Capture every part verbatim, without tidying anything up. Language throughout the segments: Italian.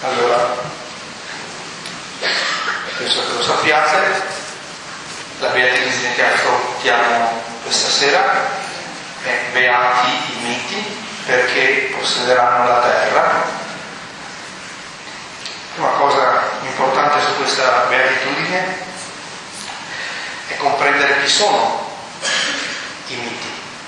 Allora, penso che lo sappiate, la beatitudine che affrontiamo questa sera è beati i miti perché possederanno la terra. Una cosa importante su questa beatitudine è comprendere chi sono i miti.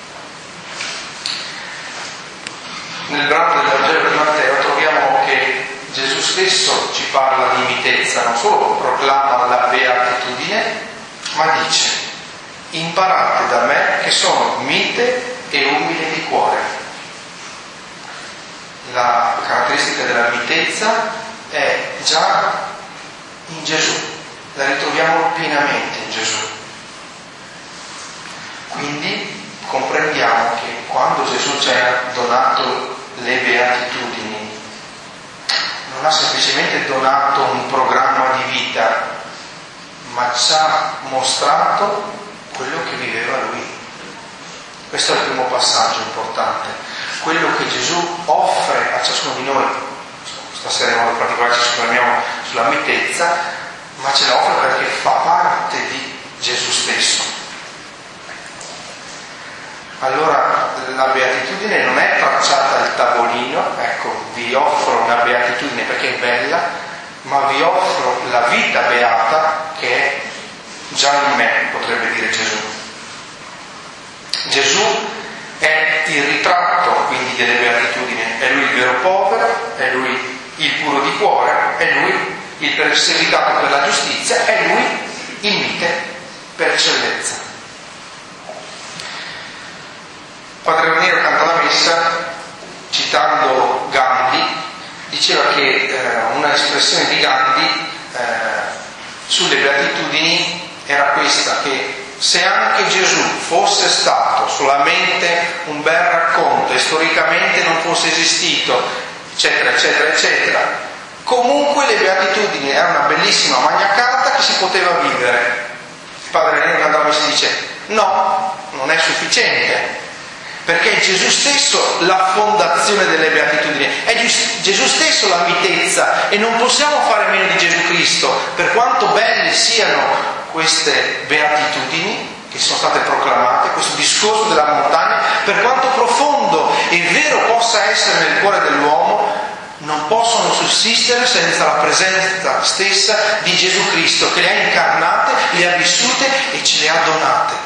Nel brano del Vangelo di Matteo troviamo che Gesù stesso ci parla di mitezza, non solo proclama la beatitudine, ma dice: imparate da me che sono mite e umile di cuore. La caratteristica della mitezza è già in Gesù, la ritroviamo pienamente in Gesù. Quindi comprendiamo che quando Gesù ci ha donato le beatitudini, non ha semplicemente donato un programma di vita, ma ci ha mostrato quello che viveva Lui. Questo è il primo passaggio importante, quello che Gesù offre a ciascuno di noi. Stasera in modo particolare ci soffermiamo sulla mitezza, ma ce la offre perché fa parte di Gesù stesso. Allora la beatitudine non è tracciata al tavolino, ecco, vi offro una beatitudine perché è bella, ma vi offro la vita beata che è già in me, potrebbe dire Gesù. Gesù è il ritratto quindi delle beatitudini, è Lui il vero povero, è Lui il puro di cuore, è Lui il perseguitato per la giustizia, è Lui il mite per eccellenza. Padre Raniero canta la messa citando Gandhi, diceva che eh, una espressione di Gandhi eh, sulle beatitudini era questa, che se anche Gesù fosse stato solamente un bel racconto e storicamente non fosse esistito, eccetera, eccetera, eccetera, comunque le beatitudini erano una bellissima magna carta che si poteva vivere. Padre Raniero canta la messa dice: no, non è sufficiente. Perché è Gesù stesso la fondazione delle beatitudini, è Gesù stesso la mitezza e non possiamo fare meno di Gesù Cristo, per quanto belle siano queste beatitudini che sono state proclamate, questo discorso della montagna, per quanto profondo e vero possa essere nel cuore dell'uomo, non possono sussistere senza la presenza stessa di Gesù Cristo che le ha incarnate, le ha vissute e ce le ha donate.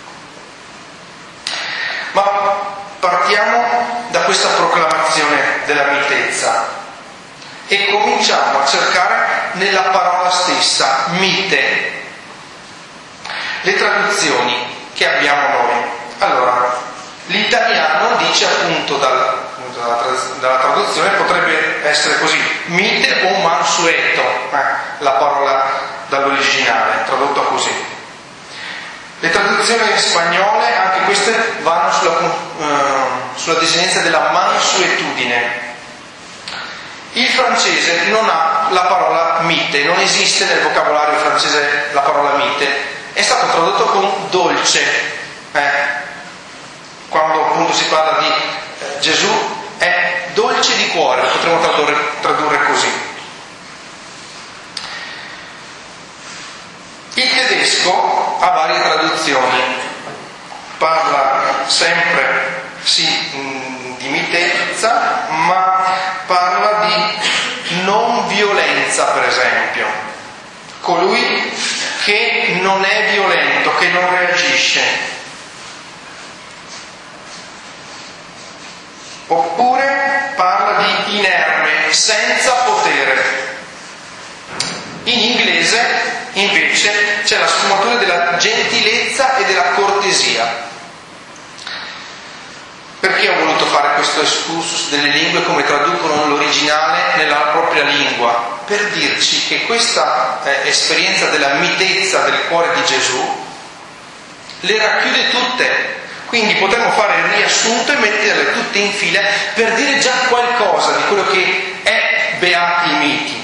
Ma partiamo da questa proclamazione della mitezza e cominciamo a cercare nella parola stessa, mite, le traduzioni che abbiamo noi. Allora, l'italiano dice appunto dalla, dalla, dalla traduzione, potrebbe essere così, mite o mansueto, eh, la parola dall'originale, tradotta così. Le traduzioni spagnole, anche queste, vanno sulla, uh, sulla desinenza della mansuetudine. Il francese non ha la parola mite, non esiste nel vocabolario francese la parola mite, è stato tradotto con dolce. Eh, quando appunto si parla di eh, Gesù, è dolce di cuore, potremmo tradurre, tradurre così. Il tedesco ha varie traduzioni, parla sempre sì di mitezza, ma parla di non violenza, per esempio, colui che non è violento, che non reagisce, oppure parla di inerme, senza potere. In inglese invece c'è la sfumatura della gentilezza e della cortesia. Perché ho voluto fare questo excursus delle lingue come traducono l'originale nella propria lingua? Per dirci che questa eh, esperienza della mitezza del cuore di Gesù le racchiude tutte. Quindi potremmo fare il riassunto e metterle tutte in fila per dire già qualcosa di quello che è beati i miti.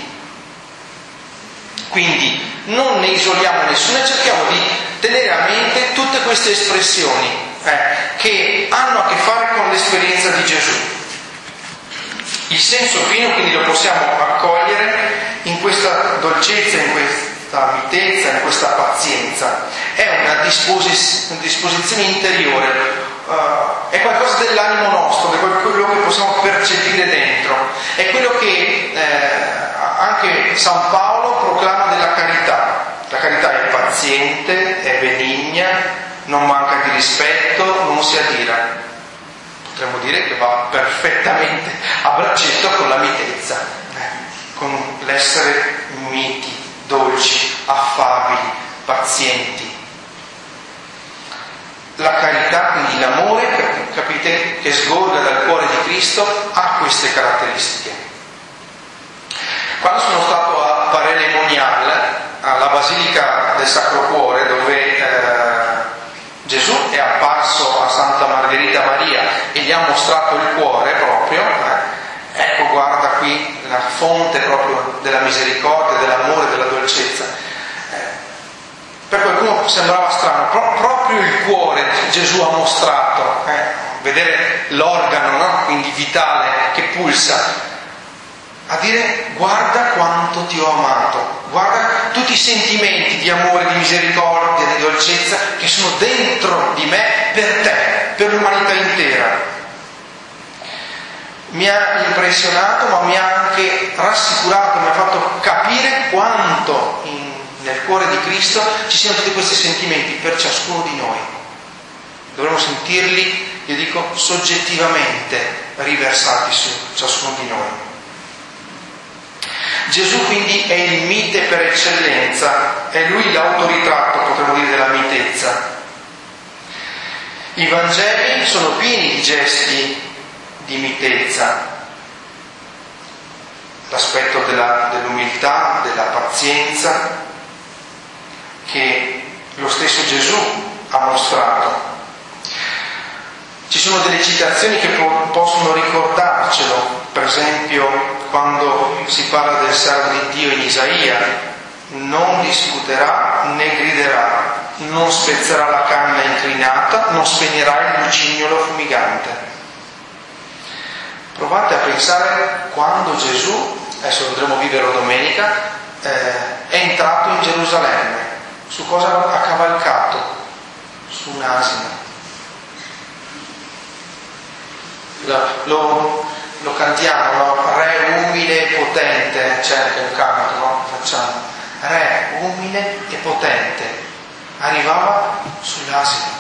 Quindi non ne isoliamo nessuno e cerchiamo di tenere a mente tutte queste espressioni eh, che hanno a che fare con l'esperienza di Gesù. Il di senso pieno, quindi lo possiamo accogliere in questa dolcezza, in questa mitezza, in questa pazienza. È una, disposi- una disposizione interiore, uh, è qualcosa dell'animo nostro, è quello che possiamo percepire dentro, è quello che eh, anche San Paolo proclama della carità. La carità è paziente, è benigna, non manca di rispetto, non si adira. Potremmo dire che va perfettamente a braccetto con la mitezza, con l'essere miti, dolci, affabili, pazienti. La carità, quindi l'amore, capite, che sgorga dal cuore di Cristo, ha queste caratteristiche. Quando sono stato a Paray-le-Monial, alla Basilica del Sacro Cuore, dove eh, Gesù è apparso a Santa Margherita Maria e gli ha mostrato il cuore proprio, eh, ecco, guarda qui la fonte proprio della misericordia, dell'amore, della dolcezza. Eh, per qualcuno sembrava strano, pro- proprio il cuore Gesù ha mostrato, eh, vedere l'organo, no? Quindi vitale, che pulsa, a dire guarda quanto ti ho amato, guarda tutti i sentimenti di amore, di misericordia, di dolcezza che sono dentro di me per te, per l'umanità intera. Mi ha impressionato, ma mi ha anche rassicurato, mi ha fatto capire quanto in, nel cuore di Cristo ci siano tutti questi sentimenti per ciascuno di noi. Dovremmo sentirli, io dico, soggettivamente riversati su ciascuno di noi. Gesù quindi è il mite per eccellenza, è lui l'autoritratto, potremmo dire, della mitezza. I Vangeli sono pieni di gesti di mitezza, l'aspetto della, dell'umiltà, della pazienza, che lo stesso Gesù ha mostrato. Ci sono delle citazioni che po- possono ricordarcelo, per esempio quando si parla del servo di Dio in Isaia: non discuterà né griderà, non spezzerà la canna inclinata, non spegnerà il lucignolo fumigante. Provate a pensare quando Gesù, adesso vedremo vivere domenica, eh, è entrato in Gerusalemme, su cosa ha cavalcato? Su un asino. Lo, lo cantiamo, no? Re umile e potente, c'è anche un canto, no? Facciamo. Re umile e potente, arrivava sull'asino.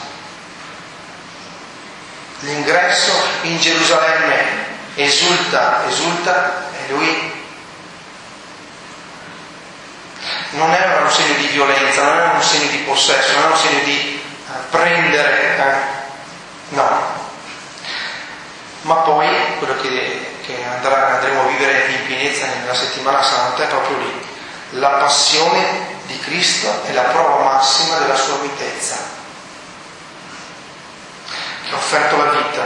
L'ingresso in Gerusalemme esulta, esulta, e lui non era un segno di violenza, non era un segno di possesso, non era un segno di uh, prendere, eh? no. Ma poi quello che, che andrà, andremo a vivere in pienezza nella settimana santa è proprio lì, la passione di Cristo è la prova massima della sua mitezza, che ha offerto la vita,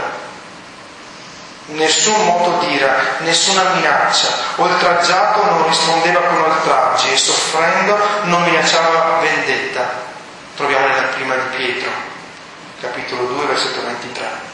nessun moto d'ira, nessuna minaccia, oltraggiato non rispondeva con oltraggi e soffrendo non minacciava vendetta. Troviamo nella prima di Pietro, capitolo due, versetto ventitré.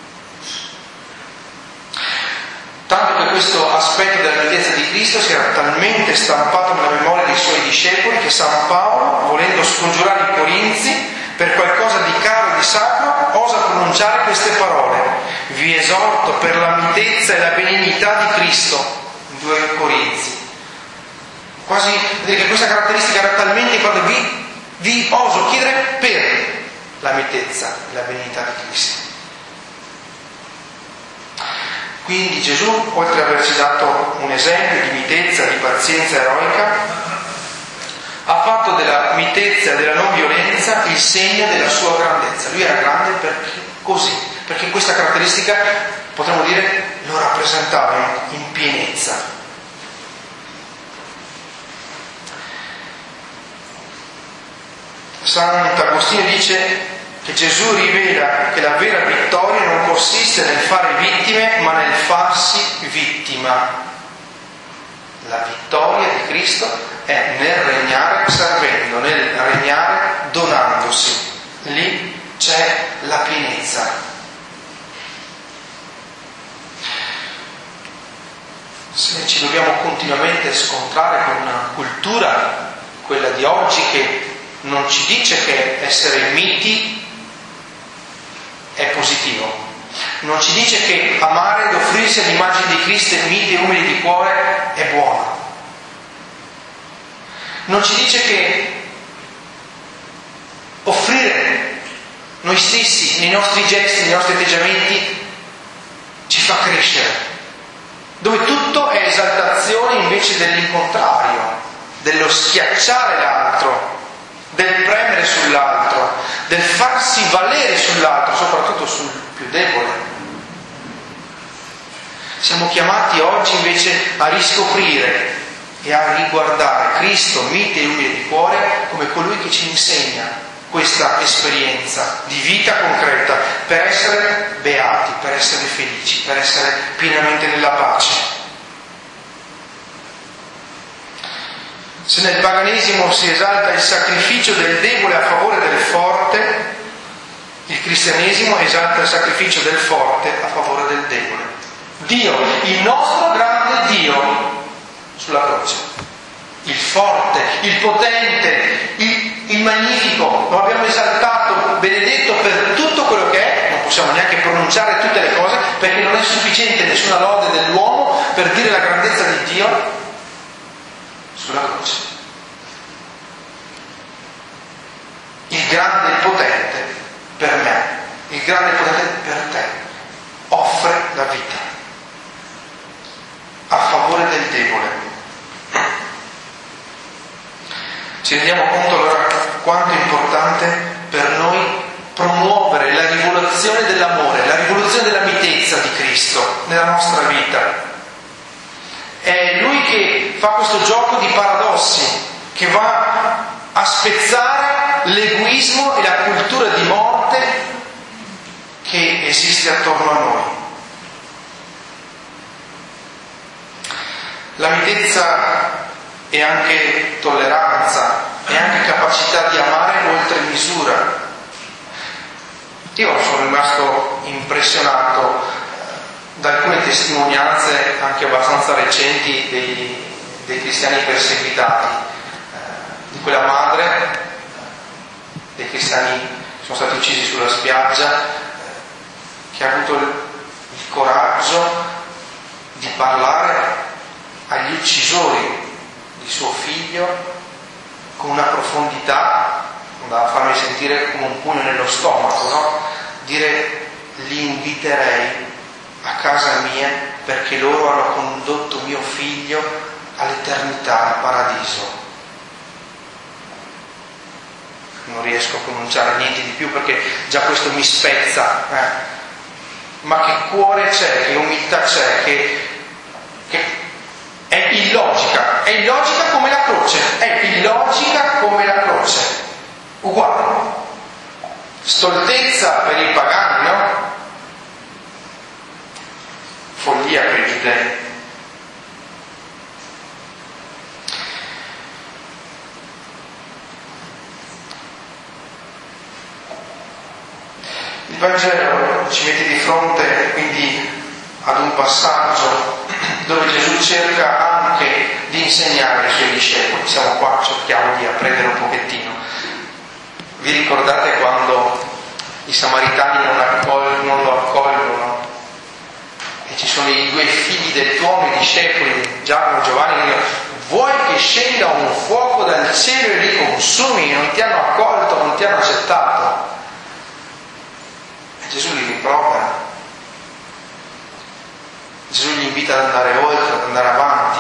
Tanto che questo aspetto della mitezza di Cristo si era talmente stampato nella memoria dei suoi discepoli che San Paolo, volendo scongiurare i corinzi per qualcosa di caro e di sacro, osa pronunciare queste parole: vi esorto per la mitezza e la benignità di Cristo, in due Corinzi. Quasi dire che questa caratteristica era talmente quando vi, vi oso chiedere per la mitezza e la benignità di Cristo. Quindi Gesù, oltre ad averci dato un esempio di mitezza, di pazienza eroica, ha fatto della mitezza e della non violenza il segno della sua grandezza. Lui era grande perché così, perché questa caratteristica, potremmo dire, lo rappresentava in, in pienezza. Sant'Agostino dice che Gesù rivela che la vera vittoria non consiste nel fare vittime, ma nel farsi vittima. La vittoria di Cristo è nel regnare servendo, nel regnare donandosi. Lì c'è la pienezza. se ci dobbiamo continuamente scontrare con una cultura, quella di oggi, che non ci dice che essere miti è positivo, non ci dice che amare ed offrirsi all'immagine di Cristo e miti e umili di cuore è buono, non ci dice che offrire noi stessi nei nostri gesti, nei nostri atteggiamenti ci fa crescere, dove tutto è esaltazione invece dell'incontrario, dello schiacciare l'altro, del premere sull'altro, del farsi valere sull'altro, soprattutto sul più debole. Siamo chiamati oggi invece a riscoprire e a riguardare Cristo mite e umile di cuore come colui che ci insegna questa esperienza di vita concreta per essere beati, per essere felici, per essere pienamente nella pace. Se nel paganesimo si esalta il sacrificio del debole a favore del forte, il cristianesimo esalta il sacrificio del forte a favore del debole. Dio, il nostro grande Dio, sulla croce. Il forte, il potente, il, il magnifico, lo abbiamo esaltato, benedetto per tutto quello che è, non possiamo neanche pronunciare tutte le cose, perché non è sufficiente nessuna lode dell'uomo per dire la grandezza di Dio sulla croce. Il grande e il potente per me, il grande e il potente per te, offre la vita a favore del debole. Ci rendiamo conto allora quanto è importante per noi promuovere la rivoluzione dell'amore, la rivoluzione della mitezza di Cristo nella nostra vita. È Lui che fa questo gioco di paradossi, che va a spezzare l'egoismo e la cultura di morte che esiste attorno a noi. La mitezza e anche tolleranza e anche capacità di amare oltre misura. Io sono rimasto impressionato da alcune testimonianze anche abbastanza recenti dei, dei cristiani perseguitati, di quella madre, dei cristiani che sono stati uccisi sulla spiaggia, che ha avuto il, il coraggio di parlare agli uccisori di suo figlio con una profondità da farmi sentire come un pugno nello stomaco, no? Dire: li inviterei a casa mia perché loro hanno condotto mio figlio all'eternità, al paradiso. Non riesco a pronunciare niente di più perché già questo mi spezza, eh? Ma che cuore c'è, che umiltà c'è, che, che è illogica, è illogica come la croce, è illogica come la croce, uguale. Stoltezza per i pagani, no? Follia per i giudei. Il Vangelo ci mette di fronte quindi ad un passaggio dove Gesù cerca anche di insegnare ai suoi discepoli. Siamo qua, cerchiamo di apprendere un pochettino. Vi ricordate quando i samaritani non, accol- non lo accolgono e ci sono i due figli del tuomo, i discepoli, Giacomo e Giovanni, che dicono: vuoi che scenda un fuoco dal cielo e li consumi? Non ti hanno accolto, non ti hanno accettato. E Gesù li rimprovera. Gesù li invita ad andare oltre, ad andare avanti.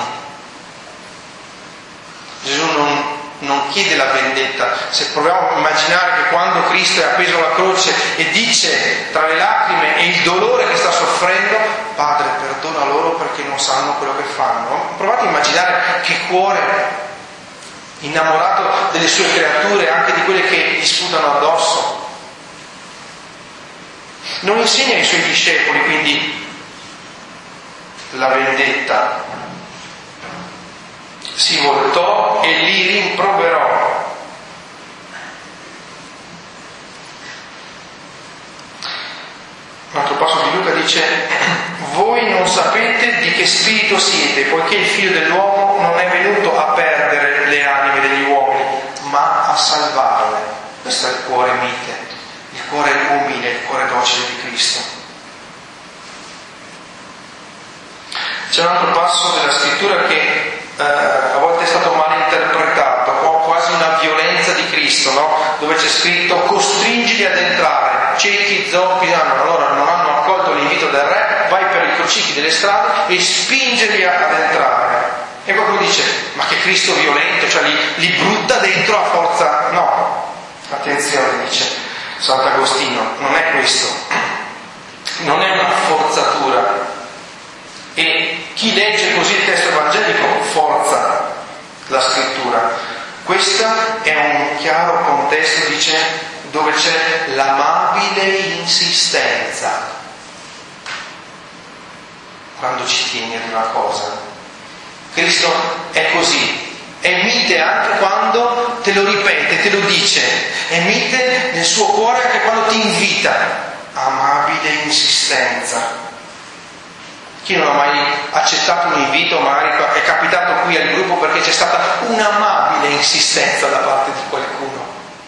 Gesù non, non chiede la vendetta. Se proviamo a immaginare che quando Cristo è appeso alla croce e dice tra le lacrime e il dolore che sta soffrendo: Padre, perdona loro perché non sanno quello che fanno. Provate a immaginare che cuore innamorato delle sue creature, anche di quelle che gli sputano addosso. Non insegna ai suoi discepoli quindi la vendetta. Si voltò e li rimproverò. Un altro passo di Luca dice: voi non sapete di che spirito siete senza il cuore mite, il cuore umile, il cuore docile di Cristo. C'è un altro passo della scrittura che eh, a volte è stato mal interpretato, quasi una violenza di Cristo, no? Dove c'è scritto costringili ad entrare, ciechi, zoppi, hanno, allora non hanno accolto l'invito del re, vai per i crocicchi delle strade e spingerli ad entrare. E qualcuno dice, ma che Cristo violento, cioè li, li butta dentro a forza? No, attenzione, dice Sant'Agostino, non è questo, non è una forzatura. E chi legge così il testo evangelico forza la scrittura. Questo è un chiaro contesto, dice, dove c'è l'amabile insistenza quando ci tieni ad una cosa. Cristo è così, è mite anche quando te lo ripete, te lo dice, è mite nel suo cuore anche quando ti invita. Amabile insistenza. Chi non ha mai accettato un invito, magari è capitato qui al gruppo perché c'è stata un'amabile insistenza da parte di qualcuno.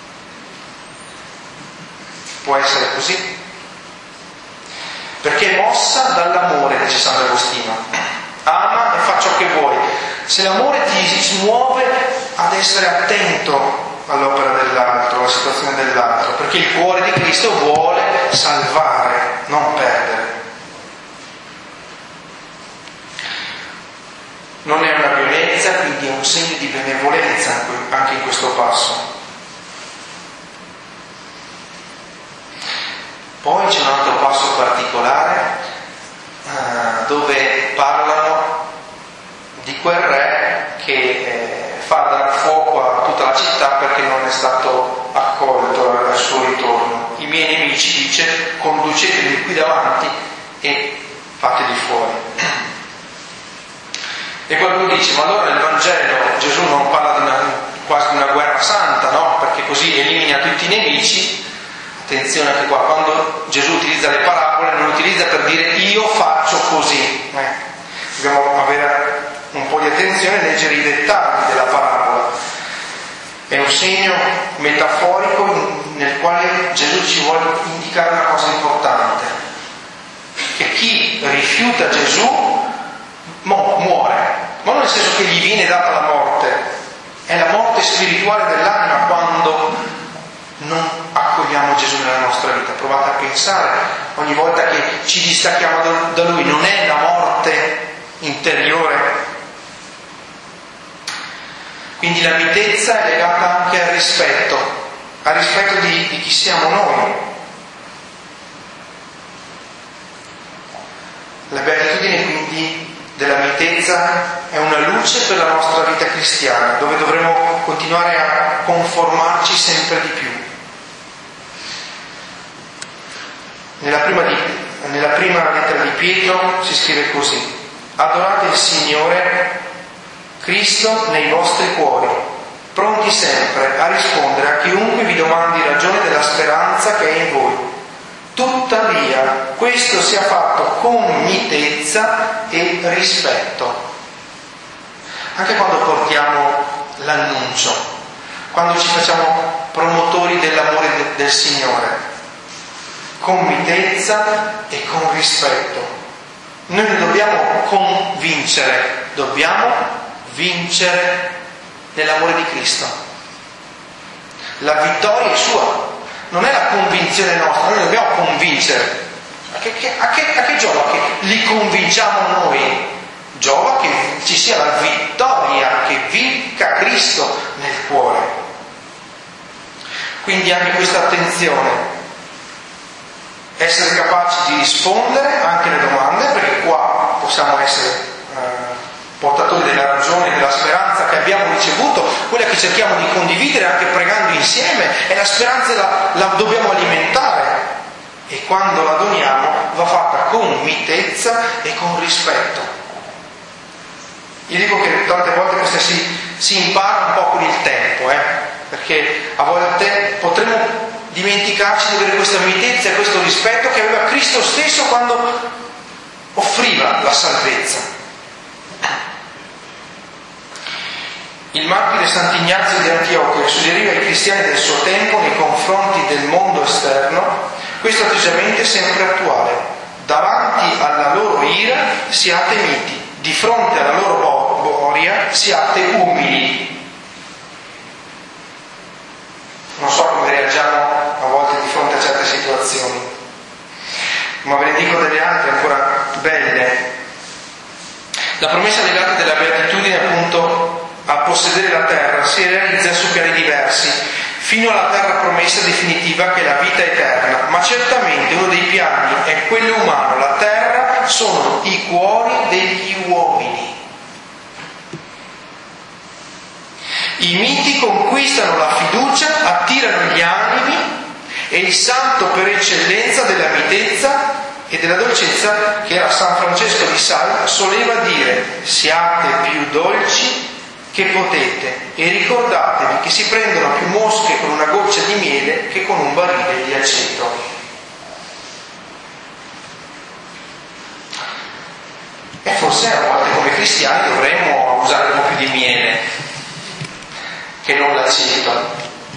Può essere così? Perché è mossa dall'amore, dice Sant'Agostino. Ama e fa ciò che vuoi. Se l'amore ti smuove ad essere attento all'opera dell'altro, alla situazione dell'altro, perché il cuore di Cristo vuole salvare, non perdere. Non è una violenza, quindi è un segno di benevolenza anche in questo passo. Poi c'è un altro passo particolare eh, dove parlano di quel re che eh, fa dar fuoco a tutta la città perché non è stato accolto al suo ritorno. I miei nemici, dice, conduceteli qui davanti e fateli fuori. E qualcuno dice, ma allora nel Vangelo Gesù non parla di una, quasi di una guerra santa, no? Perché così elimina tutti i nemici. Attenzione anche qua, quando Gesù utilizza le parabole non utilizza per dire io faccio così. Eh, dobbiamo avere un po' di attenzione e leggere i dettagli della parabola. È un segno metaforico nel quale Gesù ci vuole indicare una cosa importante, che chi rifiuta Gesù Mo, muore, ma non nel senso che gli viene data la morte, è la morte spirituale dell'anima quando non accogliamo Gesù nella nostra vita. Provate a pensare, ogni volta che ci distacchiamo da Lui, non è la morte interiore. Quindi la mitezza è legata anche al rispetto, al rispetto di, di chi siamo noi. La beatitudine quindi della mitezza è una luce per la nostra vita cristiana, dove dovremo continuare a conformarci sempre di più. Nella prima, di, nella prima lettera di Pietro si scrive così: adorate il Signore Cristo nei vostri cuori, pronti sempre a rispondere a chiunque vi domandi ragione della speranza che è in voi. Tuttavia, questo sia fatto con mitezza e rispetto. Anche quando portiamo l'annuncio, quando ci facciamo promotori dell'amore de- del Signore, con mitezza e con rispetto. Noi non dobbiamo convincere, dobbiamo vincere nell'amore di Cristo. La vittoria è sua. Non è la convinzione nostra, noi dobbiamo convincere. A che, che, a che, a che giova che li convinciamo noi? Giova che ci sia la vittoria, che vinca Cristo nel cuore. Quindi anche questa attenzione, essere capaci di rispondere anche alle domande, perché qua possiamo essere eh, portatori della ragione, della speranza che abbiamo ricevuto, quella che cerchiamo di condividere anche pregando insieme, e la speranza la, la dobbiamo alimentare, e quando la doniamo va fatta con mitezza e con rispetto. Io dico che tante volte questa si, si impara un po' con il tempo, eh? Perché a volte potremo dimenticarci di avere questa mitezza e questo rispetto che aveva Cristo stesso quando offriva la salvezza. Il martire Sant'Ignazio di Antiochia suggeriva ai cristiani del suo tempo nei confronti del mondo esterno questo atteggiamento è sempre attuale. Davanti alla loro ira siate miti, di fronte alla loro boria siate umili. Non so come reagiamo a volte di fronte a certe situazioni, ma ve ne dico delle altre ancora belle. La promessa legata della beatitudine appunto a possedere la terra si realizza su piani diversi, fino alla terra promessa definitiva che è la vita eterna, ma certamente uno dei piani è quello umano. La terra sono i cuori degli uomini. I miti conquistano la fiducia, attirano gli animi e il santo per eccellenza della mitezza e della dolcezza, che era San Francesco di Sales, soleva dire: siate più dolci che potete e ricordatevi che si prendono più mosche con una goccia di miele che con un barile di aceto. E forse a volte come cristiani dovremmo usare un po' più di miele che non l'aceto.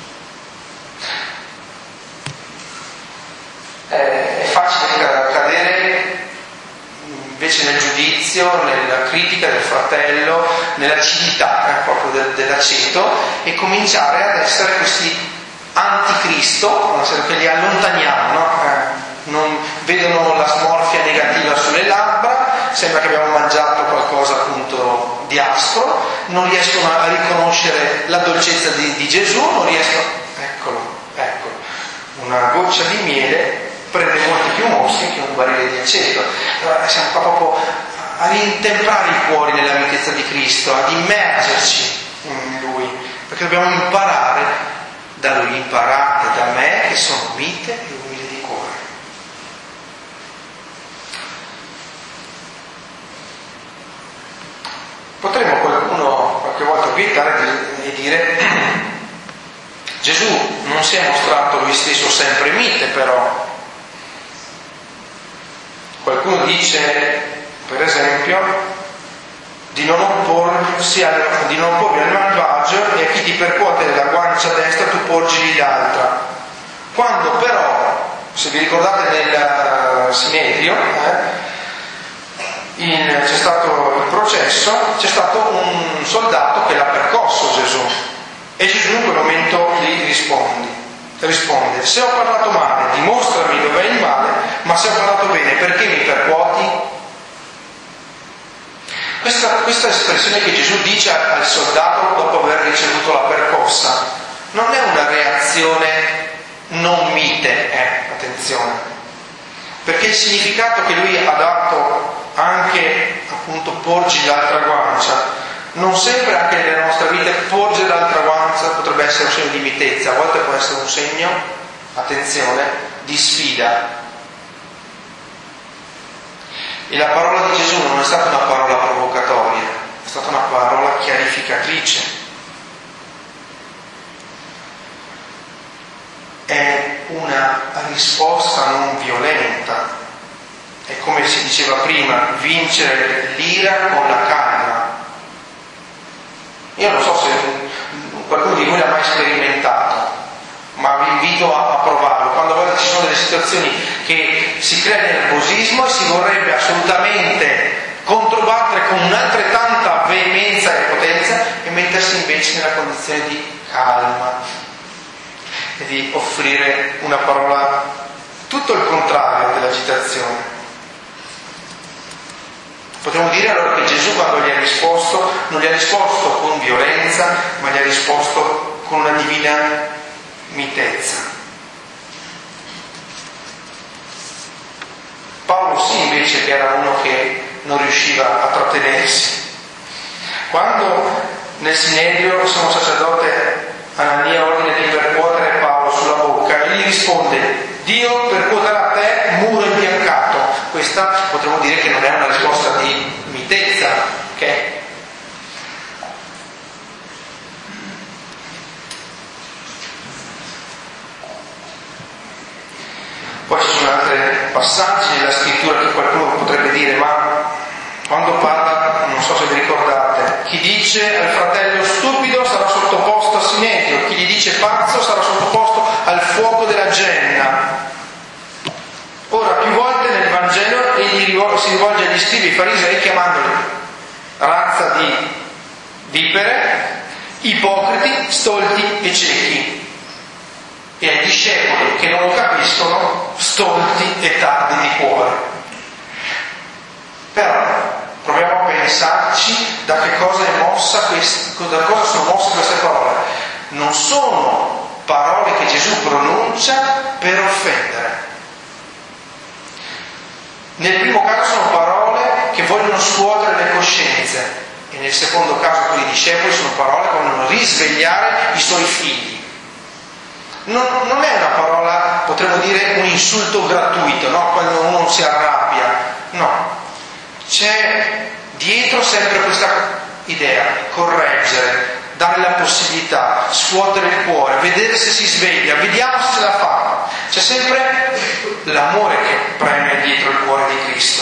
È facile cadere invece nel giudizio, nella critica del fratello, nell'acidità eh, proprio del, dell'aceto, e cominciare ad essere questi anticristo, che li allontaniamo, no? eh, non vedono la smorfia negativa sulle labbra, sembra che abbiamo mangiato qualcosa appunto di aspro, non riescono a riconoscere la dolcezza di, di Gesù, non riescono, eccolo, eccolo, una goccia di miele prende molti più mosche che un barile di aceto. Allora siamo qua proprio a rintemprare i cuori nella mitezza di Cristo, ad immergerci in Lui, perché dobbiamo imparare da Lui. Imparate da me che sono mite e umile di cuore. Potremmo qualcuno qualche volta obiettare e dire: Gesù non si è mostrato Lui stesso sempre mite, però. Qualcuno dice, per esempio, di non opporsi al, di non opporvi al malvagio e a chi ti percuote la guancia destra tu porgili l'altra. Quando però, se vi ricordate nel Sinedrio, eh, in, c'è stato il processo, c'è stato un soldato che l'ha percosso Gesù, e Gesù in quel momento gli risponde. risponde se ho parlato male dimostrami dov'è il male, ma se ho parlato bene perché mi percuoti? Questa, questa espressione che Gesù dice al soldato dopo aver ricevuto la percossa non è una reazione non mite, eh, attenzione, perché il significato che lui ha dato anche appunto porgi l'altra guancia, non sempre anche nella nostra vita porgere l'altra guancia potrebbe essere un segno di mitezza, a volte può essere un segno, attenzione, di sfida. E la parola di Gesù non è stata una parola provocatoria, è stata una parola chiarificatrice. È una risposta non violenta, è come si diceva prima, vincere l'ira con la calma. Io non so se qualcuno di voi l'ha mai sperimentato, ma vi invito a, a provarlo. Quando a volte ci sono delle situazioni che si crea nervosismo e si vorrebbe assolutamente controbattere con un'altrettanta veemenza e potenza, e mettersi invece nella condizione di calma e di offrire una parola tutto il contrario dell'agitazione. Potremmo dire allora che Gesù, quando gli ha risposto, non gli ha risposto con violenza, ma gli ha risposto con una divina mitezza. Paolo sì, invece, che era uno che non riusciva a trattenersi. Quando nel Sinedrio il sommo sacerdote Anania ordine di percuotere Paolo sulla bocca, e gli risponde: Dio percuoterà te, muro imbiancato. Questa potremmo dire che non è una risposta di mitezza, ok? Poi ci sono altri passaggi nella scrittura che qualcuno potrebbe dire: ma quando parla, non so se vi ricordate, chi dice al fratello stupido agli scribi e ai farisei chiamandoli razza di vipere, ipocriti, stolti e ciechi, e ai discepoli che non lo capiscono, stolti e tardi di cuore. Però proviamo a pensarci da che cosa è mossa questa, da cosa sono mosse queste parole. Non sono parole che Gesù pronuncia per offendere. Nel primo caso sono parole che vogliono scuotere le coscienze, e nel secondo caso per i discepoli sono parole che vogliono risvegliare i suoi figli. Non, non è una parola, potremmo dire, un insulto gratuito, no? Quando uno si arrabbia, no. C'è dietro sempre questa idea: correggere, dare la possibilità, scuotere il cuore, vedere se si sveglia, vediamo se ce la fa. C'è sempre l'amore che preme dietro il cuore di Cristo.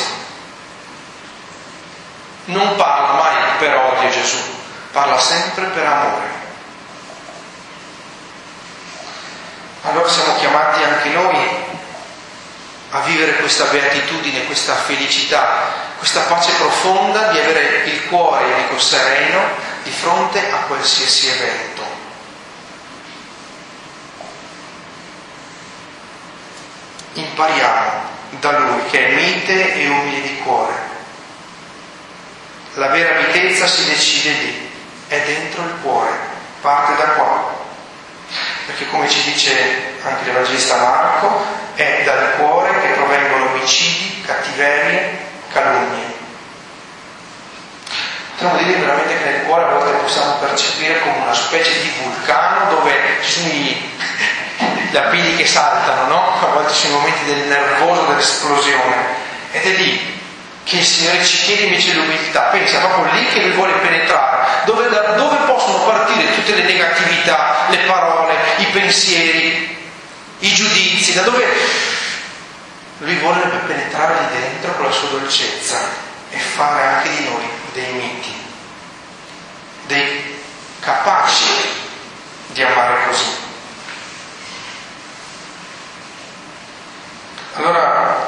Non parla mai per odio Gesù, parla sempre per amore. Allora siamo chiamati anche noi a vivere questa beatitudine, questa felicità, questa pace profonda di avere il cuore, dico, sereno di fronte a qualsiasi evento. Impariamo da Lui, che è mite e umile di cuore. La vera mitezza si decide lì, è dentro il cuore, parte da qua. Perché, come ci dice anche l'Evangelista Marco, è dal cuore che provengono omicidi, cattiverie, calunnie. Potremmo dire veramente che nel cuore a volte possiamo percepire come una specie di vulcano dove ci sono i lapidi che saltano, no? A volte ci sono i momenti del nervoso, dell'esplosione. Ed è lì che il Signore ci chiede invece l'umiltà. Pensa, proprio lì che Lui vuole penetrare, dove, da dove possono partire tutte le negatività, le parole, i pensieri, i giudizi, da dove Lui vuole penetrare lì dentro con la sua dolcezza e fare anche di noi dei miti, dei capaci di amare così. Allora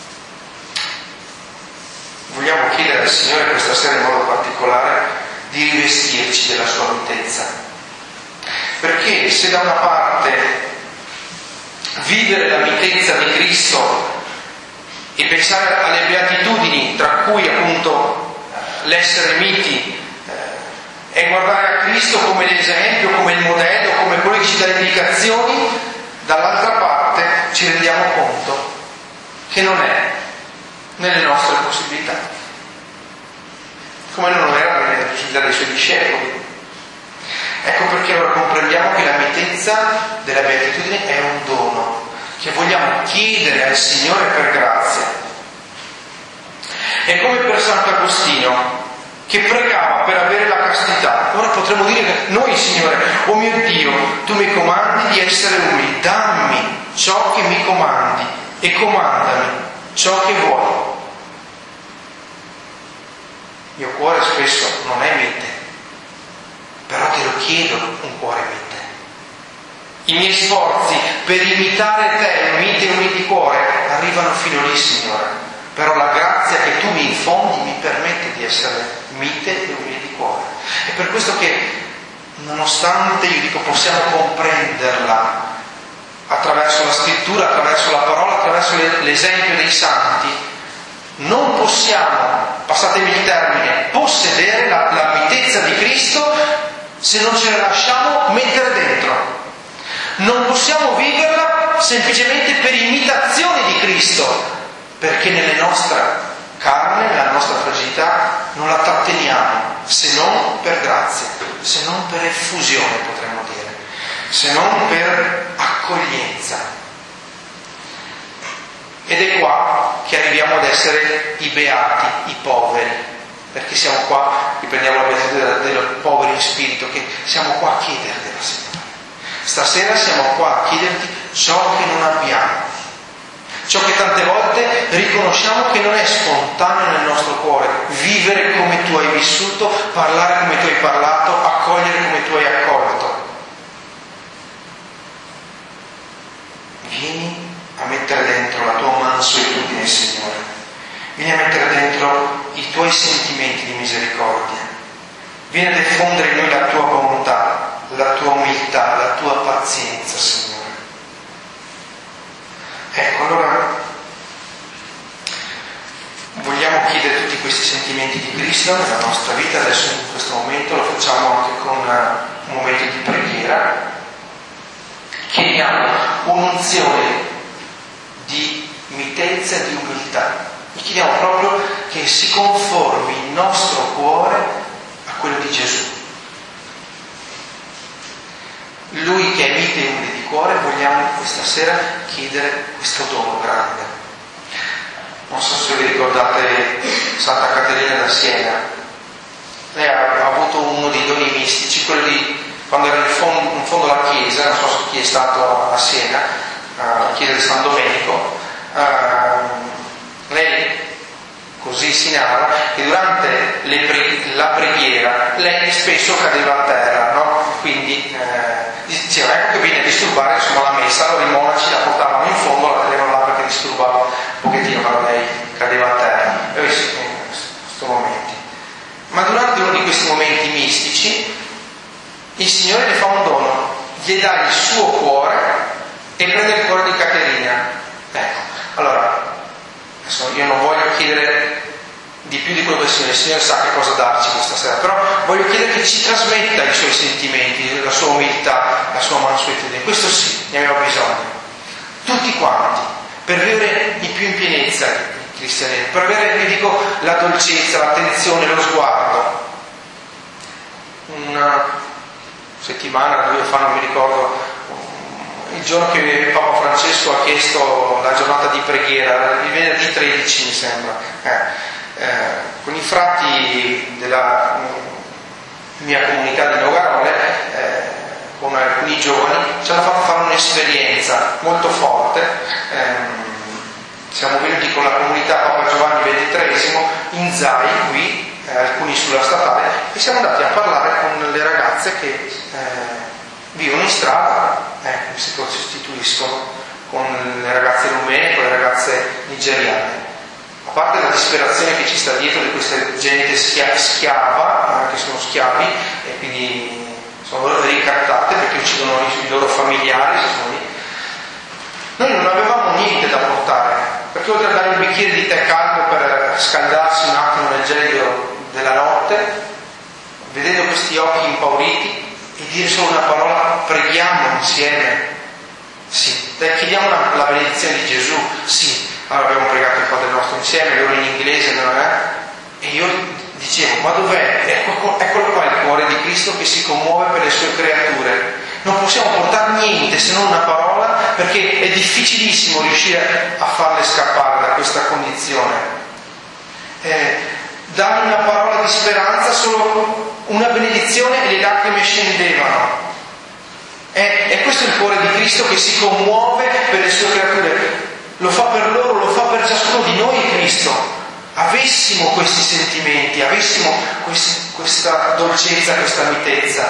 vogliamo chiedere al Signore questa sera in modo particolare di rivestirci della sua mitezza, perché se da una parte vivere la mitezza di Cristo e pensare alle beatitudini, tra cui appunto l'essere miti, eh, e guardare a Cristo come l'esempio, come il modello, come quello che ci dà le indicazioni, dall'altra parte ci rendiamo conto che non è nelle nostre possibilità, come non era nelle possibilità dei suoi discepoli. Ecco perché allora comprendiamo che la mitezza della beatitudine è un dono che vogliamo chiedere al Signore per grazia. È come per Sant'Agostino, che pregava per avere la castità. Ora potremmo dire che noi, Signore, oh mio Dio, tu mi comandi di essere umile, dammi ciò che mi comandi e comandami ciò che vuoi. Il mio cuore spesso non è mite, però te lo chiedo un cuore mite. I miei sforzi per imitare te, mite e umile di cuore, arrivano fino lì, Signore, però la grazia che tu mi infondi mi permette di essere mite e umile di cuore. È per questo che, nonostante, io dico, possiamo comprenderla attraverso la scrittura, attraverso la parola, attraverso l'esempio dei santi, non possiamo, passatemi il termine, possedere la, la mitezza di Cristo se non ce la lasciamo mettere dentro. Non possiamo viverla semplicemente per imitazione di Cristo, perché nella nostra carne, nella nostra fragilità, non la tratteniamo, se non per grazia, se non per effusione, potremmo dire, se non per accoglienza. Ed è qua che arriviamo ad essere i beati, i poveri, perché siamo qua, riprendiamo la beatitudine dei poveri in spirito, che siamo qua a chiedertela, Signore. Stasera siamo qua a chiederti ciò che non abbiamo, ciò che tante volte riconosciamo che non è spontaneo nel nostro cuore, vivere come tu hai vissuto, parlare come tu hai parlato, accogliere come tu hai accolto. Vieni a mettere dentro la tua mansuetudine, Signore, vieni a mettere dentro i tuoi sentimenti di misericordia, vieni a diffondere in noi la tua bontà, la tua umiltà, la tua pazienza, Signore. Ecco, allora vogliamo chiedere tutti questi sentimenti di Cristo nella nostra vita. Adesso in questo momento lo facciamo anche con un momento di preghiera. Chiediamo un'unzione di mitenza e di umiltà. Gli chiediamo proprio che si conformi il nostro cuore a quello di Gesù. Lui che è mite e umile di cuore, vogliamo questa sera chiedere questo dono grande. Non so se vi ricordate Santa Caterina da Siena. Lei ha avuto uno dei doni mistici, quello di quando era in fondo, in fondo alla chiesa, non so chi è stato a Siena, la chiesa di San Domenico, lei così si narra che durante le pre- la preghiera lei spesso cadeva a terra, no? Quindi eh, diceva, ecco che viene a disturbare insomma la messa. Allora i monaci la portavano in fondo, la tenevano là perché disturbava un pochettino, ma lei cadeva a terra. E ho visto in questi momenti. Ma durante uno di questi momenti mistici il Signore le fa un dono, gli dà il suo cuore e prende il cuore di Caterina. Ecco, allora adesso io non voglio chiedere di più di quello che il Signore, il Signore sa che cosa darci questa sera, però voglio chiedere che ci trasmetta i suoi sentimenti, la sua umiltà, la sua mansuetudine. Questo sì, ne abbiamo bisogno, tutti quanti, per vivere di più in pienezza il cristianesimo, per avere, vi dico, la dolcezza, l'attenzione, lo sguardo. Una settimana, due fa, non mi ricordo, il giorno che Papa Francesco ha chiesto la giornata di preghiera, il venerdì tredici mi sembra, eh, eh, con i frati della mia comunità di Nogarole, eh, con alcuni giovani, ci hanno fatto fare un'esperienza molto forte. Eh, siamo venuti con la comunità Papa Giovanni ventitreesimo in Zai, qui, eh, alcuni sulla statale, e siamo andati a parlare con le ragazze che eh, vivono in strada, eh, si costituiscono con le ragazze rumene, con le ragazze nigeriane. A parte la disperazione che ci sta dietro di questa gente schia- schiava, eh, che sono schiavi e quindi sono ricattate perché uccidono i, i loro familiari, sono lì. Noi non avevamo niente da portare, perché oltre a dare un bicchiere di tè caldo per scaldarsi un attimo nel gelido della notte, vedendo questi occhi impauriti, e dire solo una parola, preghiamo insieme, sì, dai, chiediamo la, la benedizione di Gesù, sì. Allora abbiamo pregato il Padre nostro insieme, loro in inglese, non è? E io dicevo, ma dov'è? Ecco, eccolo qua il cuore di Cristo che si commuove per le sue creature. Non possiamo portare niente se non una parola, perché è difficilissimo riuscire a farle scappare da questa condizione. Eh, dargli una parola di speranza, solo una benedizione e le lacrime scendevano. È, è questo il cuore di Cristo che si commuove per le sue creature. Lo fa per loro, lo fa per ciascuno di noi Cristo. Avessimo questi sentimenti, avessimo questi, questa dolcezza, questa mitezza,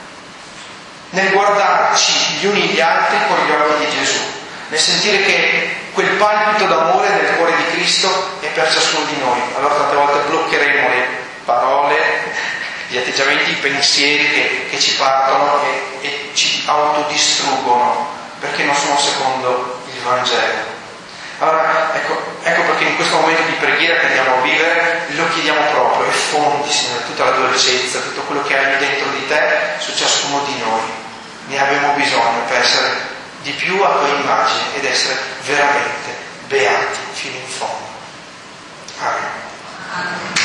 nel guardarci gli uni gli altri con gli occhi di Gesù, nel sentire che quel palpito d'amore nel cuore di Cristo è per ciascuno di noi. Allora tante volte bloccheremo le parole, gli atteggiamenti, i pensieri che, che ci partono e, e ci autodistruggono, perché non sono secondo il Vangelo. Allora, ecco, ecco perché in questo momento di preghiera che andiamo a vivere, lo chiediamo proprio, effondi, Signore, tutta la dolcezza, tutto quello che hai dentro di te, su ciascuno di noi. Ne abbiamo bisogno per essere di più a tua immagine ed essere veramente beati fino in fondo. Amen.